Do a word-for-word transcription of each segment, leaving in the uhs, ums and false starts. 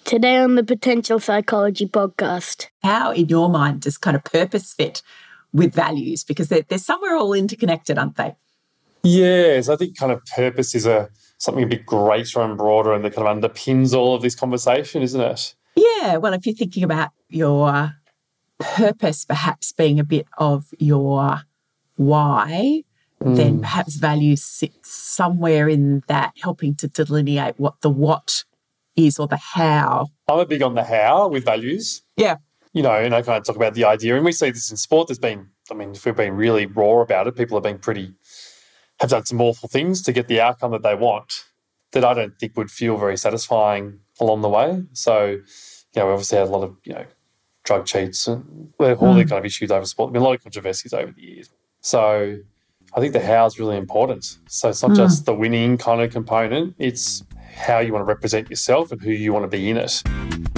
Today on the Potential Psychology podcast. How, in your mind, does kind of purpose fit with values? Because they're, they're somewhere all interconnected, aren't they? Yes, I think kind of purpose is a something a bit greater and broader and that kind of underpins all of this conversation, isn't it? Yeah, well, if you're thinking about your purpose perhaps being a bit of your why, mm. then perhaps values sit somewhere in that, helping to delineate what the what is or the how. I'm a big on the how with values. Yeah. You know, and I kind of talk about the idea, and we see this in sport. There's been, I mean, if we've been really raw about it, people have been pretty, have done some awful things to get the outcome that they want that I don't think would feel very satisfying along the way. So, you know, we obviously had a lot of, you know, drug cheats and all mm. the kind of issues over sport. There's been a lot of controversies over the years. So I think the how is really important. So it's not mm. just the winning kind of component, it's how you want to represent yourself and who you want to be in it.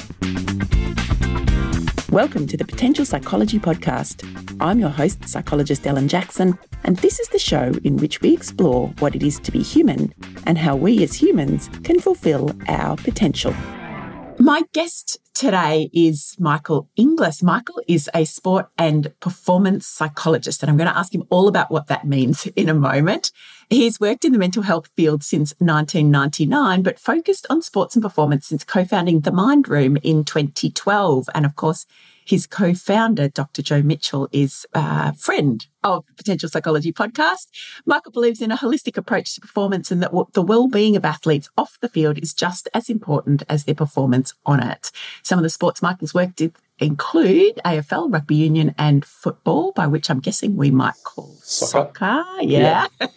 Welcome to the Potential Psychology Podcast. I'm your host, psychologist Ellen Jackson, and this is the show in which we explore what it is to be human and how we as humans can fulfil our potential. My guest today is Michael Inglis. Michael is a sport and performance psychologist, and I'm going to ask him all about what that means in a moment. He's worked in the mental health field since nineteen ninety-nine, but focused on sports and performance since co-founding The Mind Room in twenty twelve. And of course, his co-founder, Doctor Joe Mitchell, is a friend of the Potential Psychology Podcast. Michael believes in a holistic approach to performance and that the well-being of athletes off the field is just as important as their performance on it. Some of the sports Michael's worked with include A F L, rugby union and football, by which I'm guessing we might call soccer. soccer yeah. yeah.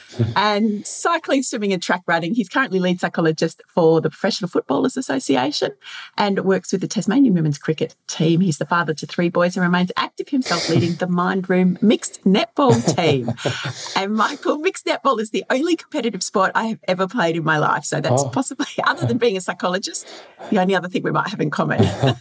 And cycling, swimming and track running. He's currently lead psychologist for the Professional Footballers Association and works with the Tasmanian women's cricket team. He's the father to three boys and remains active himself leading the Mind Room mixed netball team. And Michael, mixed netball is the only competitive sport I have ever played in my life. So that's oh. possibly, other than being a psychologist, the only other thing we might have in common.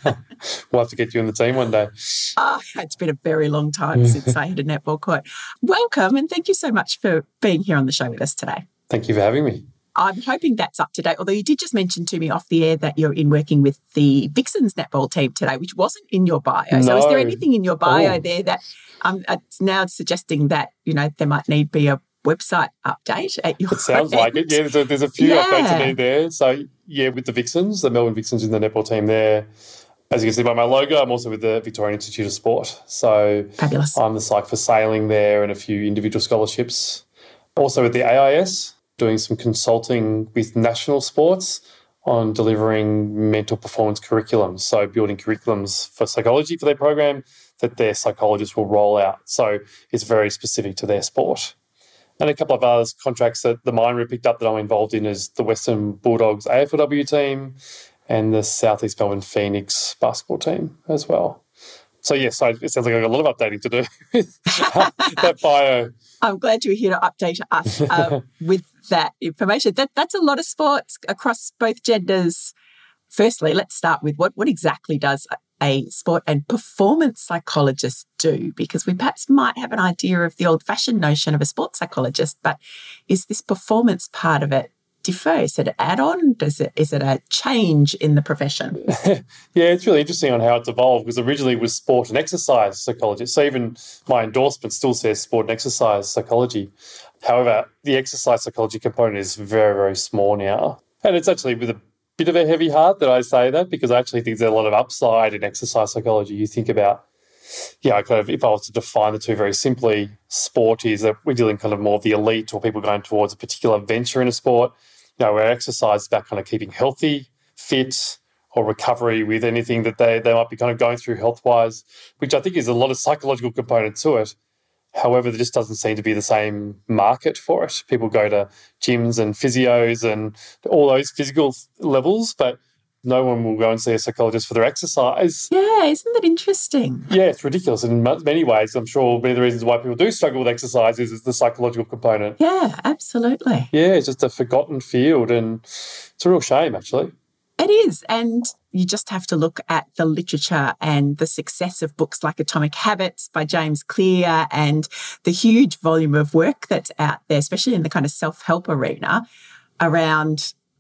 We'll have to get you in the team one day. Oh, it's been a very long time since I had a netball court. Welcome, and thank you so much for being here on the show with us today. Thank you for having me. I'm hoping that's up to date, although you did just mention to me off the air that you're in working with the Vixens netball team today, which wasn't in your bio. No. So is there anything in your bio oh. there that um, it's now suggesting that, you know, there might need to be a website update at your It sounds end. like it. Yeah, there's a, there's a few yeah. updates to need there. So, yeah, with the Vixens, the Melbourne Vixens in the netball team there. As you can see by my logo, I'm also with the Victorian Institute of Sport. So Fabulous. I'm the psych for sailing there and a few individual scholarships. Also with the A I S, doing some consulting with national sports on delivering mental performance curriculums. So building curriculums for psychology for their program that their psychologists will roll out. So it's very specific to their sport. And a couple of other contracts that the Mind Room picked up that I'm involved in is the Western Bulldogs A F L W team and the South East Melbourne Phoenix basketball team as well. So, yes, yeah, so it sounds like I've got a lot of updating to do with that bio. I'm glad you're here to update us uh, with that information. That That's a lot of sports across both genders. Firstly, let's start with what, what exactly does a sport and performance psychologist do? Because we perhaps might have an idea of the old-fashioned notion of a sports psychologist, but is this performance part of it differ? Is it an add-on? Does it, is it a change in the profession? Yeah, it's really interesting on how it's evolved because originally it was sport and exercise psychology. So even my endorsement still says sport and exercise psychology. However, the exercise psychology component is very, very small now. And it's actually with a bit of a heavy heart that I say that because I actually think there's a lot of upside in exercise psychology. You think about, yeah, kind of if I was to define the two very simply, sport is that we're dealing kind of more of the elite or people going towards a particular venture in a sport. You know, where exercise is about kind of keeping healthy, fit, or recovery with anything that they, they might be kind of going through health-wise, which I think is a lot of psychological component to it. However, there just doesn't seem to be the same market for it. People go to gyms and physios and all those physical levels, but no one will go and see a psychologist for their exercise. Yeah, isn't that interesting? Yeah, it's ridiculous in many ways. I'm sure many of the reasons why people do struggle with exercise is, is the psychological component. Yeah, absolutely. Yeah, it's just a forgotten field and it's a real shame, actually. It is, and you just have to look at the literature and the success of books like Atomic Habits by James Clear and the huge volume of work that's out there, especially in the kind of self-help arena, around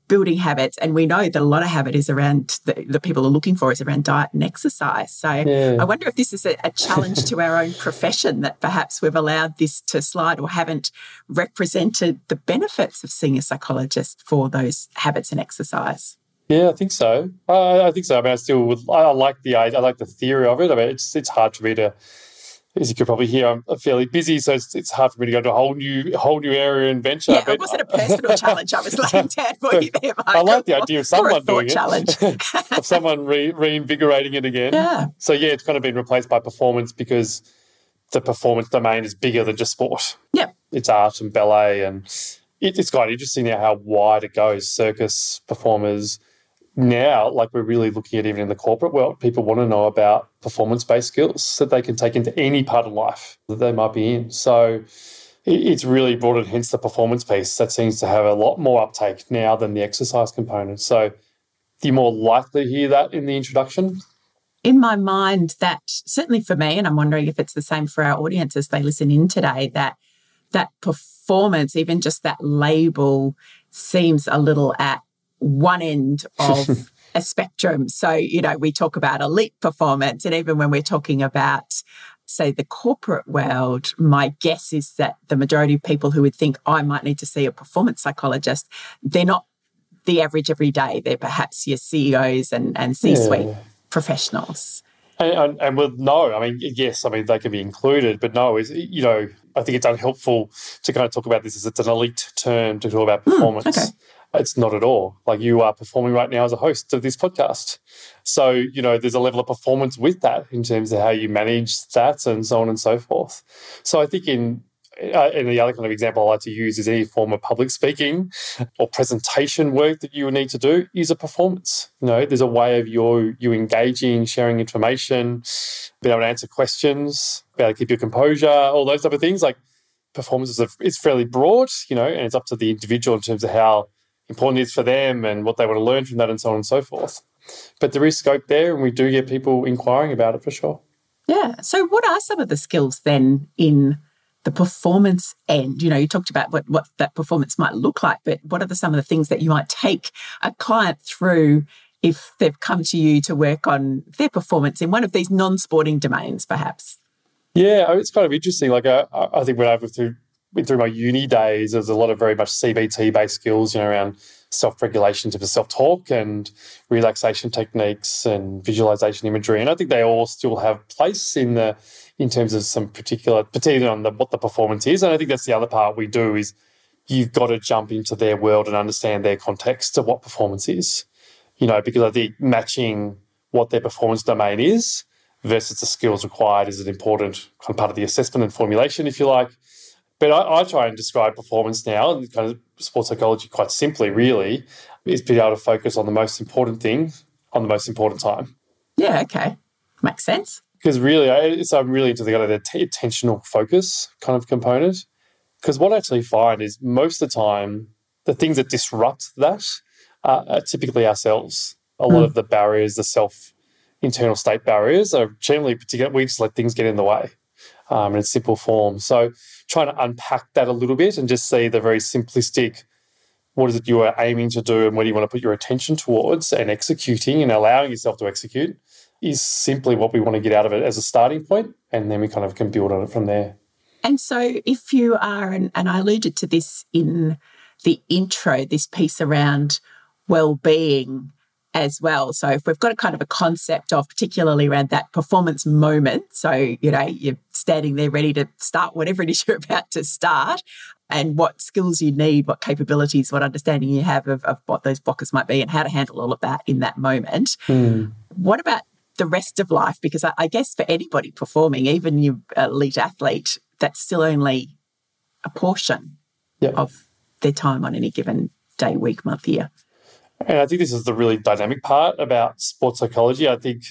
building habits, and we know that a lot of habit is around the, the people are looking for is around diet and exercise. So yeah. I wonder if this is a, a challenge to our own profession, that perhaps we've allowed this to slide or haven't represented the benefits of seeing a psychologist for those habits and exercise. Yeah, I think so. I, I think so. I mean, I still would, I, I like the I like the theory of it. I mean, it's it's hard for me to, as you could probably hear, I'm fairly busy, so it's, it's hard for me to go to a whole new whole new area and venture. Yeah, but it wasn't a personal challenge. I was laying down for you there, Michael. I like the idea of someone doing challenge. it, of someone re, reinvigorating it again. Yeah. So yeah, it's kind of been replaced by performance because the performance domain is bigger than just sport. Yeah, it's art and ballet, and it, it's quite interesting now how wide it goes. Circus performers. Now, like we're really looking at even in the corporate world, people want to know about performance-based skills that they can take into any part of life that they might be in. So it's really broadened, hence the performance piece that seems to have a lot more uptake now than the exercise component. So you're more likely to hear that in the introduction. In my mind, that certainly for me, and I'm wondering if it's the same for our audience as they listen in today, that that performance, even just that label, seems a little at one end of a spectrum. So, you know, we talk about elite performance, and even when we're talking about, say, the corporate world, my guess is that the majority of people who would think, oh, I might need to see a performance psychologist, they're not the average every day. They're perhaps your C E Os and, and C-suite yeah. professionals. And, and, and with no, I mean, yes, I mean, they can be included, but no, is you know, I think it's unhelpful to kind of talk about this as it's an elite term to talk about performance. Mm, okay. It's not at all. Like you are performing right now as a host of this podcast. So, you know, there's a level of performance with that in terms of how you manage that and so on and so forth. So I think in, uh, in the other kind of example I like to use is any form of public speaking or presentation work that you would need to do is a performance. You know, there's a way of your, you engaging, sharing information, being able to answer questions, being able to keep your composure, all those type of things. Like performance is, a, it's fairly broad, you know, and it's up to the individual in terms of how important it is for them and what they want to learn from that and so on and so forth. But there is scope there, and we do get people inquiring about it for sure. Yeah. So what are some of the skills then in the performance end? You know, you talked about what, what that performance might look like, but what are the, some of the things that you might take a client through if they've come to you to work on their performance in one of these non-sporting domains, perhaps? Yeah, it's kind of interesting. Like I, I think when I went through Went through my uni days, there's a lot of very much C B T-based skills, you know, around self-regulation to self-talk and relaxation techniques and visualization imagery. And I think they all still have place in the in terms of some particular, particularly on the, what the performance is. And I think that's the other part we do is you've got to jump into their world and understand their context of what performance is, you know, because I think matching what their performance domain is versus the skills required is an important kind of part of the assessment and formulation, if you like. But I, I try and describe performance now, and kind of sports psychology quite simply, really, is being able to focus on the most important thing on the most important time. Yeah, okay. Makes sense. Because really, it's, I'm really into the kind of the t- attentional focus kind of component. Because what I actually find is most of the time, the things that disrupt that are, are typically ourselves. A lot mm. of the barriers, the self-internal state barriers are generally particular. We just let things get in the way. Um, in its simple form. So trying to unpack that a little bit and just see the very simplistic, what is it you are aiming to do and what do you want to put your attention towards and executing and allowing yourself to execute is simply what we want to get out of it as a starting point, and then we kind of can build on it from there. And so if you are, and, and I alluded to this in the intro, this piece around well-being as well. So if we've got a kind of a concept of particularly around that performance moment, so, you know, you're standing there ready to start whatever it is you're about to start and what skills you need, what capabilities, what understanding you have of, of what those blockers might be and how to handle all of that in that moment. Mm. What about the rest of life? Because I, I guess for anybody performing, even your elite athlete, that's still only a portion yep. of their time on any given day, week, month, year. And I think this is the really dynamic part about sports psychology. I think,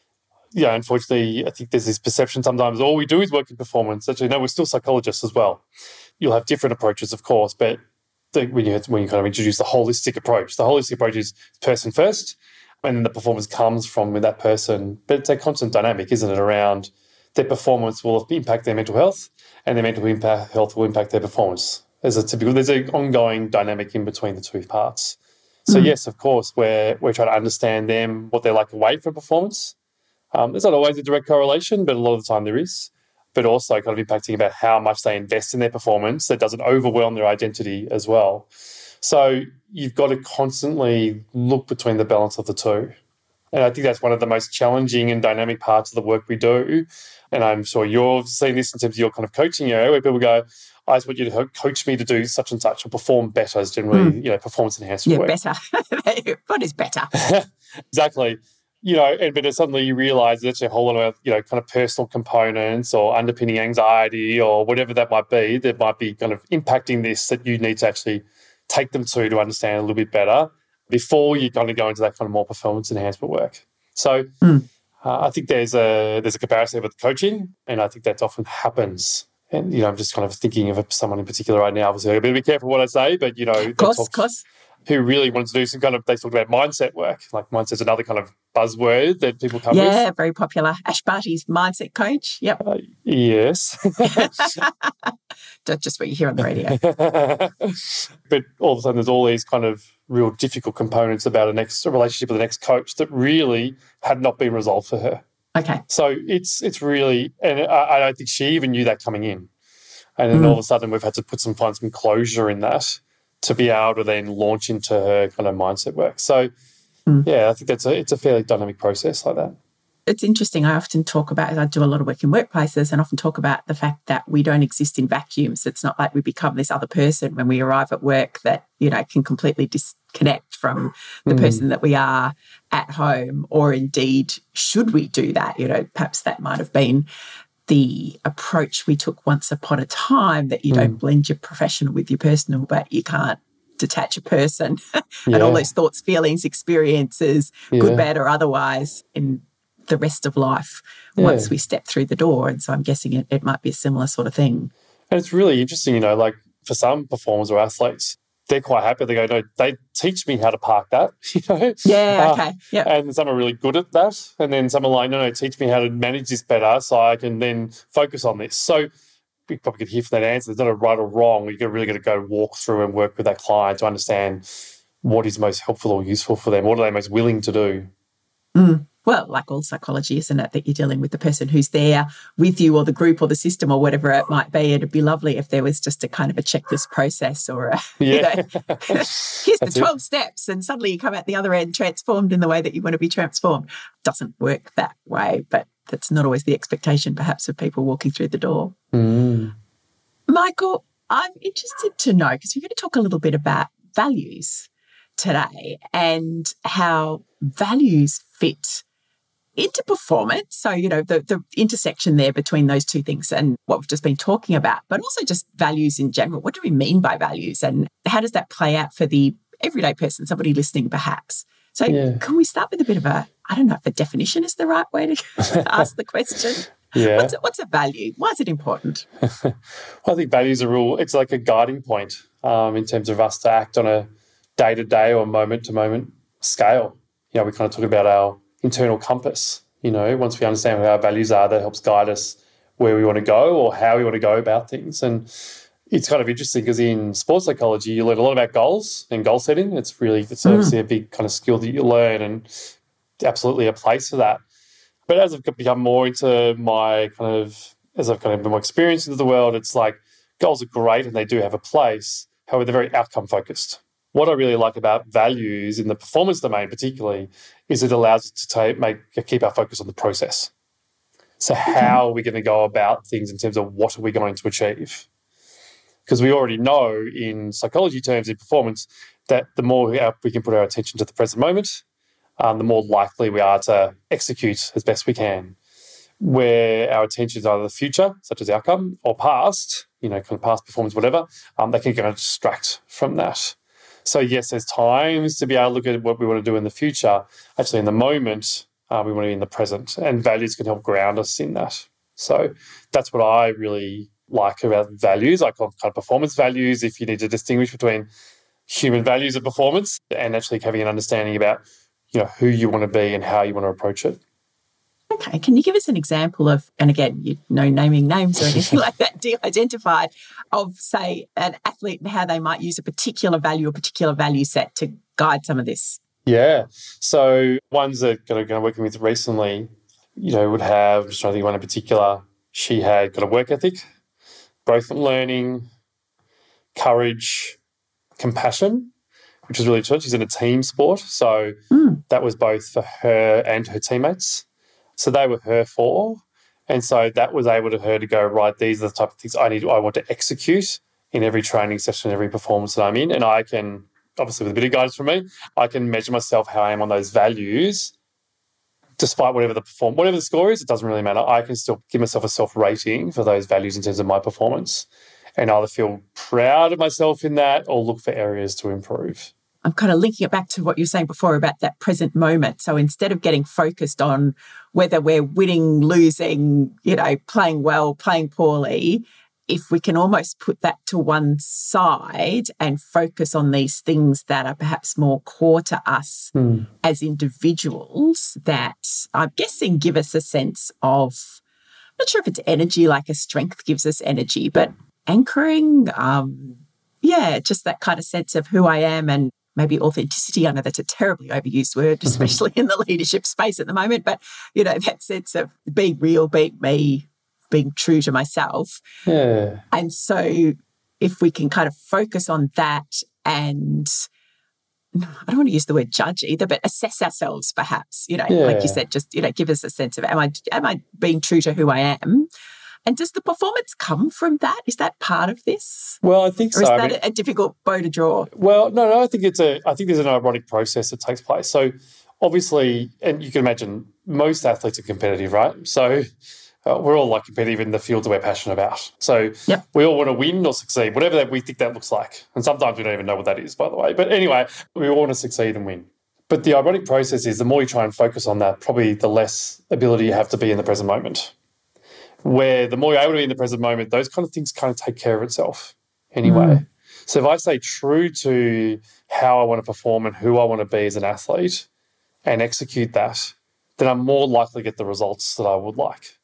yeah, unfortunately, I think there's this perception sometimes all we do is work in performance. Actually, no, we're still psychologists as well. You'll have different approaches, of course, but the, when you when you kind of introduce the holistic approach, the holistic approach is person first, and then the performance comes from that person. But it's a constant dynamic, isn't it, around their performance will impact their mental health, and their mental impact, health will impact their performance. There's a typical, there's an ongoing dynamic in between the two parts. So Mm. yes, of course, we're we're trying to understand them, what they're like away from performance. Um, there's not always a direct correlation, but a lot of the time there is. But also kind of impacting about how much they invest in their performance that doesn't overwhelm their identity as well. So you've got to constantly look between the balance of the two. And I think that's one of the most challenging and dynamic parts of the work we do. And I'm sure you're seeing this in terms of your kind of coaching area where people go, I just want you to coach me to do such and such or perform better is generally, mm. you know, performance enhancement yeah, work. better. What is better? Exactly. You know, and but suddenly you realise there's a whole lot of, you know, kind of personal components or underpinning anxiety or whatever that might be that might be kind of impacting this that you need to actually take them to to understand a little bit better before you kind of go into that kind of more performance enhancement work. So mm. uh, I think there's a there's a comparison with coaching, and I think that often happens. And, you know, I'm just kind of thinking of someone in particular right now. Obviously, I've got to be careful what I say, but, you know, of course, of course. Who really wanted to do some kind of, they talked about mindset work. Like mindset's another kind of buzzword that people come yeah, with. Yeah, very popular. Ash Barty's mindset coach. Yep. Uh, yes. That's just what you hear on the radio. But all of a sudden there's all these kind of real difficult components about a next a relationship with the next coach that really had not been resolved for her. Okay. So it's it's really, and I, I don't think she even knew that coming in. And then mm. all of a sudden we've had to put some, find some closure in that to be able to then launch into her kind of mindset work. So, mm. yeah, I think that's a, it's a fairly dynamic process like that. It's interesting. I often talk about, I do a lot of work in workplaces and often talk about the fact that we don't exist in vacuums. It's not like we become this other person when we arrive at work that, you know, can completely disconnect from the mm. person that we are at home, or indeed, should we do that? You know, perhaps that might have been the approach we took once upon a time, that you mm. don't blend your professional with your personal, but you can't detach a person and yeah. all those thoughts, feelings, experiences, yeah. good, bad or otherwise, in the rest of life yeah. once we step through the door. And so I'm guessing it, it might be a similar sort of thing. And it's really interesting, you know, like for some performers or athletes, they're quite happy. They go, no, they teach me how to park that, you know? Yeah, okay. Yeah. Uh, and some are really good at that. And then some are like, no, no, teach me how to manage this better so I can then focus on this. So we probably could hear from that answer, there's not a right or wrong. You're really going to go walk through and work with that client to understand what is most helpful or useful for them. What are they most willing to do? Mm. Well, like all psychology, isn't it, that you're dealing with the person who's there with you, or the group or the system or whatever it might be. It'd be lovely if there was just a kind of a checklist process, or a, yeah. you know, here's the twelve it. steps, and suddenly you come out the other end transformed in the way that you want to be transformed. Doesn't work that way, but that's not always the expectation, perhaps, of people walking through the door. Mm. Michael, I'm interested to know, because we're going to talk a little bit about values today and how values fit into performance. So, you know, the, the intersection there between those two things and what we've just been talking about, but also just values in general. What do we mean by values, and how does that play out for the everyday person, somebody listening perhaps? So yeah. Can we start with a bit of a, I don't know if a definition is the right way to ask the question. Yeah. What's a, what's a value? Why is it important? Well, I think values are real, it's like a guiding point um, in terms of us to act on a day-to-day or moment-to-moment scale. You know, we kind of talk about our internal compass. You know, once we understand what our values are, that helps guide us where we want to go or how we want to go about things. And it's kind of interesting because in sports psychology, you learn a lot about goals and goal setting. It's really, it's mm. obviously a big kind of skill that you learn, and absolutely a place for that. But as I've become more into my kind of, as I've kind of been more experienced into the world, it's like goals are great and they do have a place. However, they're very outcome focused. What I really like about values in the performance domain particularly is it allows us to take, make keep our focus on the process. So how are we going to go about things in terms of what are we going to achieve? Because we already know in psychology terms, in performance, that the more we can put our attention to the present moment, um, the more likely we are to execute as best we can. Where our attention is either the future, such as outcome, or past, you know, kind of past performance, whatever, um, they can kind of distract from that. So yes, there's times to be able to look at what we want to do in the future. Actually, in the moment, uh, we want to be in the present, and values can help ground us in that. So that's what I really like about values. I call them kind of performance values, if you need to distinguish between human values of performance and actually having an understanding about, you know, who you want to be and how you want to approach it. Okay, can you give us an example of, and again, you know, naming names or anything like that, de-identified, of, say, an athlete and how they might use a particular value or particular value set to guide some of this? Yeah. So ones that kind of working with recently, you know, would have, I'm just trying to think of one in particular, she had got a work ethic, growth and learning, courage, compassion, which was really good. She's in a team sport. So mm. that was both for her and her teammates. So they were her four. And so that was able to her to go, right, these are the type of things I need, I want to execute in every training session, every performance that I'm in. And I can, obviously with a bit of guidance from me, I can measure myself how I am on those values, despite whatever the perform, whatever the score is, it doesn't really matter. I can still give myself a self-rating for those values in terms of my performance and either feel proud of myself in that or look for areas to improve. I'm kind of linking it back to what you were saying before about that present moment. So instead of getting focused on whether we're winning, losing, you know, playing well, playing poorly, if we can almost put that to one side and focus on these things that are perhaps more core to us mm. as individuals, that I'm guessing give us a sense of, I'm not sure if it's energy, like a strength gives us energy, but anchoring, um, yeah, just that kind of sense of who I am and maybe authenticity. I know that's a terribly overused word, especially in the leadership space at the moment, but, you know, that sense of being real, being me, being true to myself. Yeah. And so if we can kind of focus on that and I don't want to use the word judge either, but assess ourselves perhaps, you know, yeah. like you said, just, you know, give us a sense of, am I, am I being true to who I am? And does the performance come from that? Is that part of this? Well, I think or so. Is I that mean, a difficult bow to draw? Well, no, no, I think it's a, I think there's an ironic process that takes place. So obviously, and you can imagine most athletes are competitive, right? So uh, we're all like competitive in the fields that we're passionate about. So yep. we all want to win or succeed, whatever that we think that looks like. And sometimes we don't even know what that is, by the way. But anyway, we all want to succeed and win. But the ironic process is the more you try and focus on that, probably the less ability you have to be in the present moment. Where the more you're able to be in the present moment, those kind of things kind of take care of itself anyway. Mm. So if I stay true to how I want to perform and who I want to be as an athlete and execute that, then I'm more likely to get the results that I would like.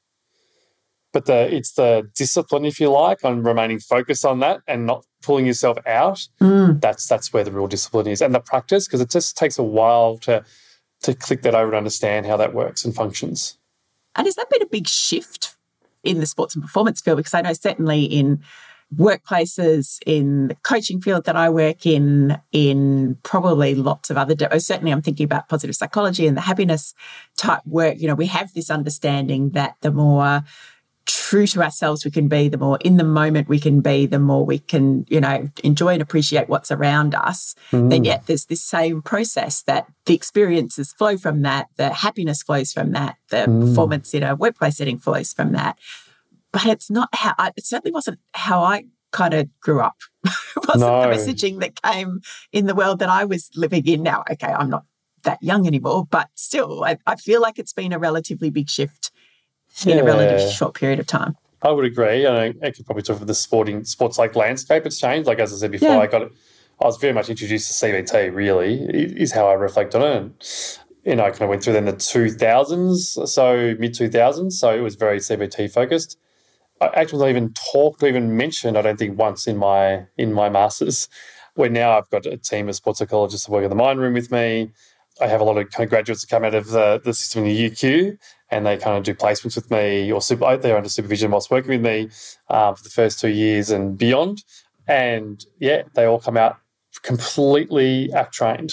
But the it's the discipline, if you like, on remaining focused on that and not pulling yourself out, mm. that's that's where the real discipline is. And the practice, because it just takes a while to, to click that over and understand how that works and functions. And has that been a big shift in the sports and performance field? Because I know certainly in workplaces, in the coaching field that I work in, in probably lots of other, certainly I'm thinking about positive psychology and the happiness type work, you know, we have this understanding that the more true to ourselves we can be, the more in the moment we can be, the more we can, you know, enjoy and appreciate what's around us. Mm. Then yet there's this same process that the experiences flow from that, the happiness flows from that, the mm. performance in a workplace setting flows from that. But it's not how, I, it certainly wasn't how I kind of grew up. It wasn't no. the messaging that came in the world that I was living in now. Okay, I'm not that young anymore, but still I, I feel like it's been a relatively big shift in yeah. a relatively short period of time. I would agree. I, I could probably talk about the sporting sports like landscape. It's changed. Like as I said before, yeah. I got it. I was very much introduced to C B T. Really, is how I reflect on it. And, you know, I kind of went through then the two thousands, so mid two thousands. So it was very C B T focused. I actually not even talked or even mentioned, I don't think, once in my in my masters. Where now I've got a team of sports psychologists that work in the mind room with me. I have a lot of kind of graduates that come out of the, the system in the U Q and they kind of do placements with me or super, they're under supervision whilst working with me um, for the first two years and beyond. And, yeah, they all come out completely ACT-trained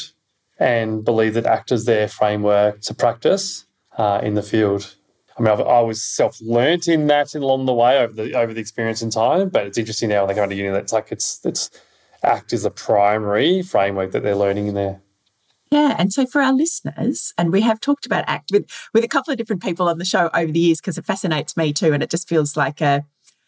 and believe that ACT is their framework to practice uh, in the field. I mean, I've, I was self-learnt in that along the way over the over the experience in time, but it's interesting now when they come to uni that it's like it's, it's ACT is the primary framework that they're learning in there. Yeah, and so for our listeners, and we have talked about ACT with, with a couple of different people on the show over the years because it fascinates me too, and it just feels like a,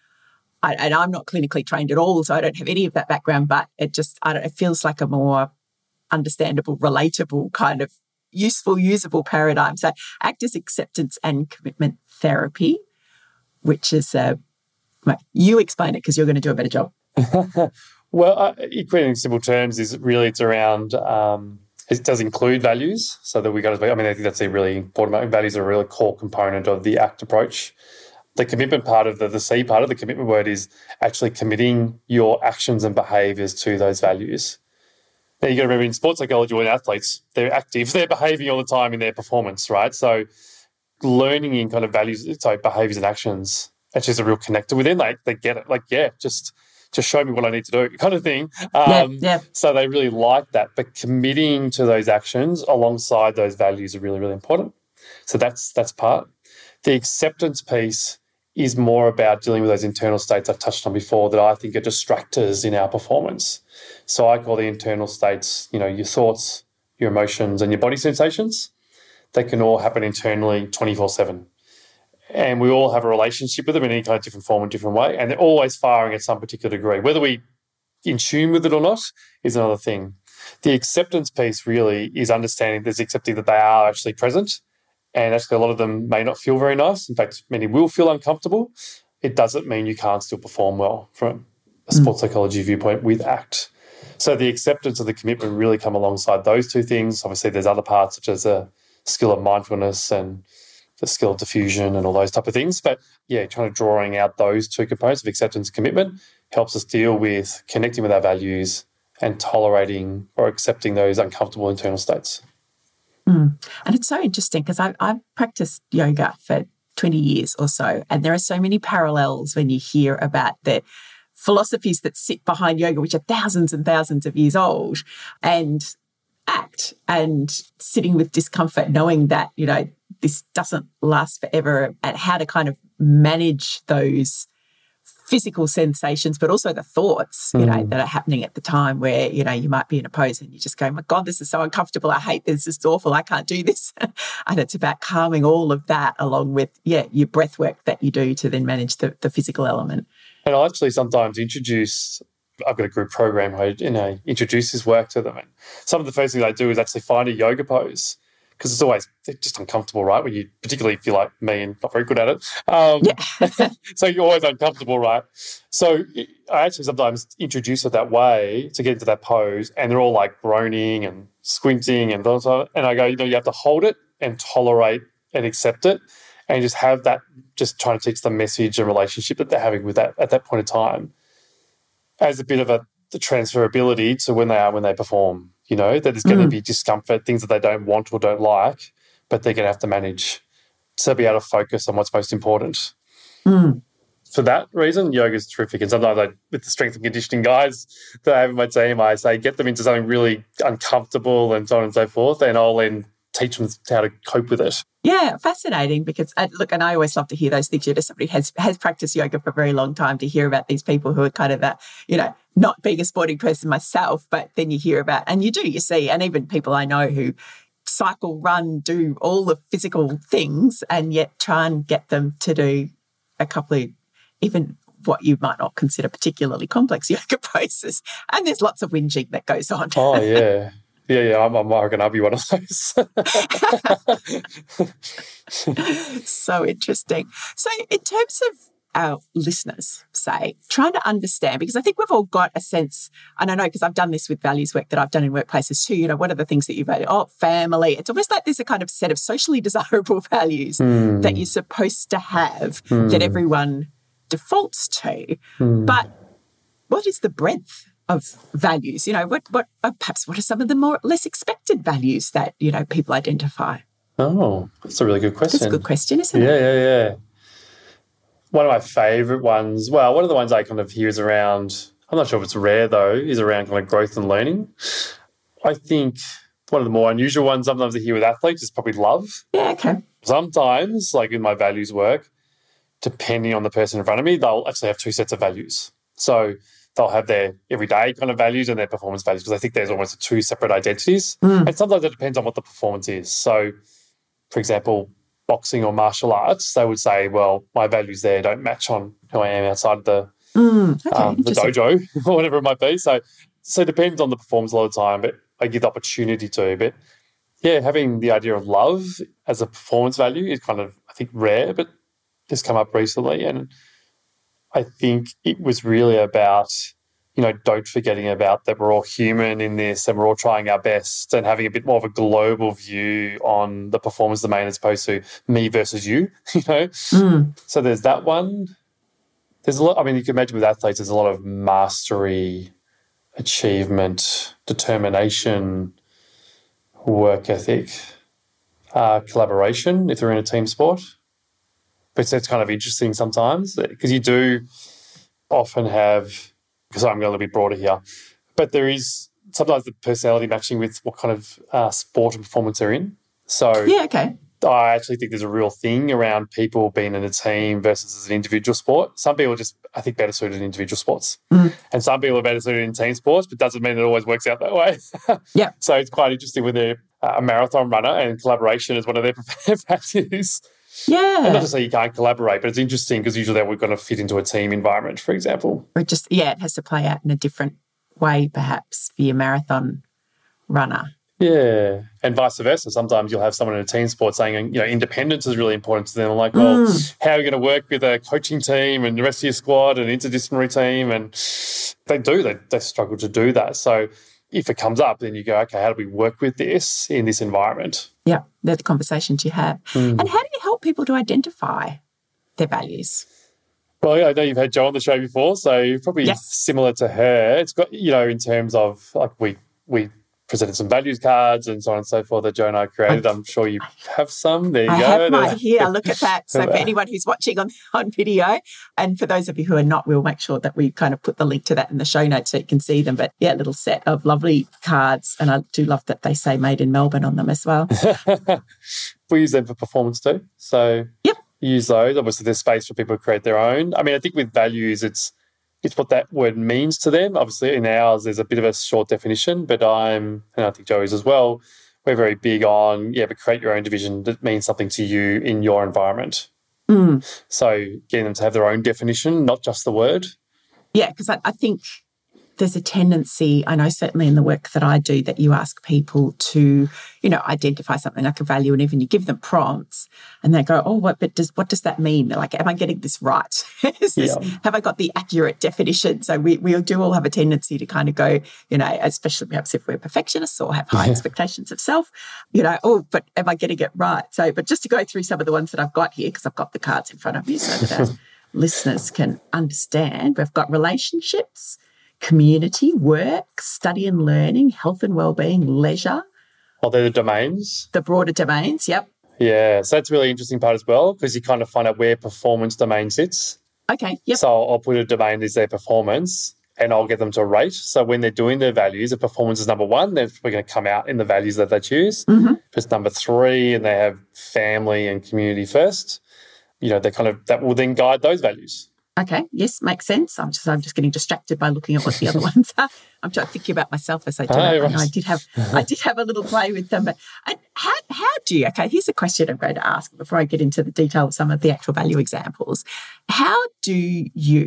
I, and I'm not clinically trained at all, so I don't have any of that background, but it just, I don't, it feels like a more understandable, relatable kind of useful, usable paradigm. So ACT is acceptance and commitment therapy, which is, uh, well, you explain it because you're going to do a better job. Well, uh, equating in simple terms is really, it's around, um, it does include values so that we got to, I mean, I think that's a really important, values are a really core component of the ACT approach. The commitment part of the, the C part of the commitment word is actually committing your actions and behaviours to those values. Now, you got to remember in sports psychology, when athletes, they're active, they're behaving all the time in their performance, right? So learning in kind of values, so behaviours and actions, it's just a real connector within. Like, they get it. Like, yeah, just just show me what I need to do kind of thing. Um, yeah, yeah. So they really like that. But committing to those actions alongside those values are really, really important. So that's that's part. The acceptance piece is more about dealing with those internal states I've touched on before that I think are distractors in our performance. So I call the internal states, you know, your thoughts, your emotions and your body sensations. They can all happen internally twenty-four seven. And we all have a relationship with them in any kind of different form and different way. And they're always firing at some particular degree. Whether we in tune with it or not is another thing. The acceptance piece really is understanding there's accepting that they are actually present. And actually a lot of them may not feel very nice. In fact, many will feel uncomfortable. It doesn't mean you can't still perform well from a sports mm. psychology viewpoint with ACT. So the acceptance and the commitment really come alongside those two things. Obviously, there's other parts such as a skill of mindfulness and the skill of diffusion and all those type of things. But yeah, trying to drawing out those two components of acceptance and commitment helps us deal with connecting with our values and tolerating or accepting those uncomfortable internal states. Mm. And it's so interesting because I've, I've practiced yoga for twenty years or so, and there are so many parallels when you hear about the philosophies that sit behind yoga, which are thousands and thousands of years old, and ACT and sitting with discomfort, knowing that, you know, this doesn't last forever, and how to kind of manage those physical sensations, but also the thoughts, you know, mm. that are happening at the time where, you know, you might be in a pose and you just go, my God, this is so uncomfortable. I hate this. This is awful. I can't do this. And it's about calming all of that along with, yeah, your breath work that you do to then manage the, the physical element. And I'll actually sometimes introduce, I've got a group program where I, you know, introduce this work to them. And some of the first things I do is actually find a yoga pose, because it's always just uncomfortable, right? When you, particularly if you're like me and not very good at it. Um, yeah. So you're always uncomfortable, right? So I actually sometimes introduce it that way to get into that pose, and they're all like groaning and squinting and blah, blah, blah. And I go, you know, you have to hold it and tolerate and accept it, and just have that, just trying to teach the message and relationship that they're having with that at that point in time as a bit of a the transferability to when they are when they perform. You know, that there's going mm. to be discomfort, things that they don't want or don't like, but they're going to have to manage to be able to focus on what's most important. Mm. For that reason, yoga is terrific. And sometimes I, with the strength and conditioning guys that I have in my team, I say get them into something really uncomfortable and so on and so forth, and I'll then teach them how to cope with it. Yeah, fascinating because, uh, look, and I always love to hear those things. You know, somebody has, has practiced yoga for a very long time, to hear about these people who are kind of that, you know, not being a sporting person myself, but then you hear about, and you do, you see, and even people I know who cycle, run, do all the physical things, and yet try and get them to do a couple of even what you might not consider particularly complex yoga poses. And there's lots of whinging that goes on. Oh, yeah. Yeah, yeah, I'm, I'm reckon I'll be one of those. So interesting. So in terms of our listeners, say, trying to understand, because I think we've all got a sense, and I know because I've done this with values work that I've done in workplaces too, you know, what are the things that you value? Oh, family. It's almost like there's a kind of set of socially desirable values mm. that you're supposed to have mm. that everyone defaults to. Mm. But what is the breadth of values? You know, what, what, uh, perhaps what are some of the more less expected values that, you know, people identify? Oh, that's a really good question. That's a good question, isn't yeah, it? Yeah, yeah, yeah. One of my favourite ones, well, one of the ones I kind of hear is around, I'm not sure if it's rare though, is around kind of growth and learning. I think one of the more unusual ones sometimes I hear with athletes is probably love. Yeah, okay. Sometimes, like in my values work, depending on the person in front of me, they'll actually have two sets of values. So they'll have their everyday kind of values and their performance values, because I think there's almost two separate identities. Mm. And sometimes it depends on what the performance is. So, for example, boxing or martial arts, they would say, well, my values there don't match on who I am outside of the, mm, okay, um, the dojo or whatever it might be. So, so it depends on the performance a lot of the time, but I give the opportunity to. But, yeah, having the idea of love as a performance value is kind of, I think, rare, but has come up recently. And I think it was really about, you know, don't forgetting about that we're all human in this and we're all trying our best, and having a bit more of a global view on the performance domain as opposed to me versus you, you know. Mm. So there's that one. There's a lot, I mean, you can imagine with athletes, there's a lot of mastery achievement, determination, work ethic, uh, collaboration if they're in a team sport. But it's kind of interesting sometimes because you do often have, because I'm going a little bit broader here, but there is sometimes the personality matching with what kind of uh, sport and performance they're in. So yeah, okay. I actually think there's a real thing around people being in a team versus as an individual sport. Some people are just, I think, better suited in individual sports. Mm. And some people are better suited in team sports, but doesn't mean it always works out that way. Yeah. So it's quite interesting when they're a marathon runner and collaboration is one of their values. Yeah. And not to say you can't collaborate, but it's interesting because usually we're going to fit into a team environment, for example. Or just, yeah, it has to play out in a different way, perhaps, for your marathon runner. Yeah. And vice versa. Sometimes you'll have someone in a team sport saying, you know, independence is really important to them. I'm like, well, mm. how are you going to work with a coaching team and the rest of your squad and interdisciplinary team? And they do. They, they struggle to do that. So if it comes up, then you go, okay, how do we work with this in this environment? Yeah, they're the conversations you have. Mm. And how do you help people to identify their values? Well, yeah, I know you've had Jo on the show before, so probably yes. similar to her. It's got, you know, in terms of like we we presented some values cards and so on and so forth that Jo and I created. I'm sure you have some. There you I go. I have mine here. Look at that. So for anyone who's watching on, on video, and for those of you who are not, we'll make sure that we kind of put the link to that in the show notes so you can see them. But yeah, a little set of lovely cards. And I do love that they say made in Melbourne on them as well. We use them for performance too. So yep. use those. Obviously, there's space for people to create their own. I mean, I think with values, it's it's what that word means to them. Obviously, in ours, there's a bit of a short definition, but I'm, and I think Jo is as well, we're very big on, yeah, but create your own division that means something to you in your environment. Mm. So getting them to have their own definition, not just the word. Yeah, because I, I think there's a tendency, I know certainly in the work that I do, that you ask people to, you know, identify something like a value, and even you give them prompts and they go, oh, what, but does, what does that mean? They're like, am I getting this right? Is this, yeah. Have I got the accurate definition? So we, we do all have a tendency to kind of go, you know, especially perhaps if we're perfectionists or have high yeah. expectations of self, you know, oh, but am I getting it right? So, but just to go through some of the ones that I've got here, because I've got the cards in front of me so that our listeners can understand. We've got relationships, community, work, study and learning, health and wellbeing, leisure. Oh, they're the domains? The broader domains, yep. Yeah, so that's a really interesting part as well because you kind of find out where performance domain sits. Okay, yep. So I'll put a domain as their performance and I'll get them to rate. So when they're doing their values, if performance is number one, then we're going to come out in the values that they choose. Mm-hmm. If it's number three and they have family and community first, you know, they kind of, that will then guide those values. Okay, yes, makes sense. I'm just I'm just getting distracted by looking at what the other ones are. I'm trying to think about myself as I do oh, it. Right. I did have I did have a little play with them, but I, how how do you? Okay, here's a question I'm going to ask before I get into the detail of some of the actual value examples. How do you,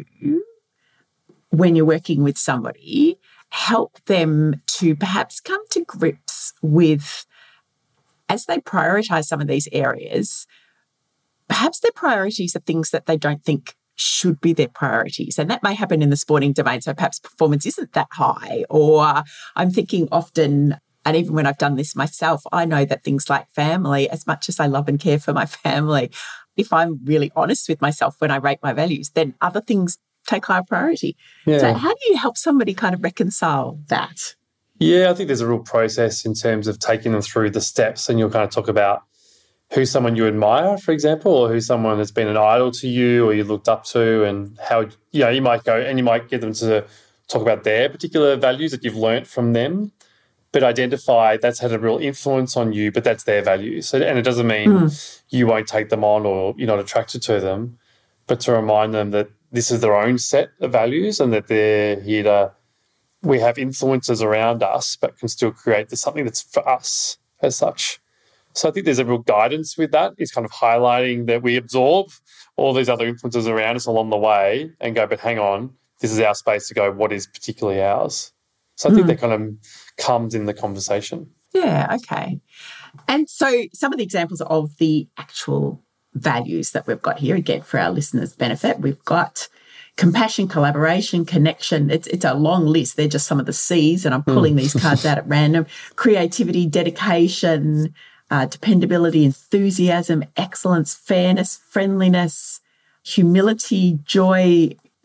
when you're working with somebody, help them to perhaps come to grips with, as they prioritise some of these areas, perhaps their priorities are things that they don't think should be their priorities. And that may happen in the sporting domain. So perhaps performance isn't that high. Or I'm thinking often, and even when I've done this myself, I know that things like family, as much as I love and care for my family, if I'm really honest with myself when I rate my values, then other things take higher priority. Yeah. So how do you help somebody kind of reconcile that? Yeah, I think there's a real process in terms of taking them through the steps, and you'll kind of talk about who's someone you admire, for example, or who's someone that's been an idol to you or you looked up to, and how, you know, you might go and you might get them to talk about their particular values that you've learnt from them, but identify that's had a real influence on you, but that's their values. And it doesn't mean mm. you won't take them on or you're not attracted to them, but to remind them that this is their own set of values and that they're here to, we have influences around us, but can still create something that's for us as such. So I think there's a real guidance with that. It's kind of highlighting that we absorb all these other influences around us along the way and go, but hang on, this is our space to go, what is particularly ours? So I think mm. that kind of comes in the conversation. Yeah, okay. And so some of the examples of the actual values that we've got here, again, for our listeners' benefit, we've got compassion, collaboration, connection. It's it's a long list. They're just some of the C's, and I'm pulling mm. these cards out at random. Creativity, dedication, Uh, dependability, enthusiasm, excellence, fairness, friendliness, humility, joy,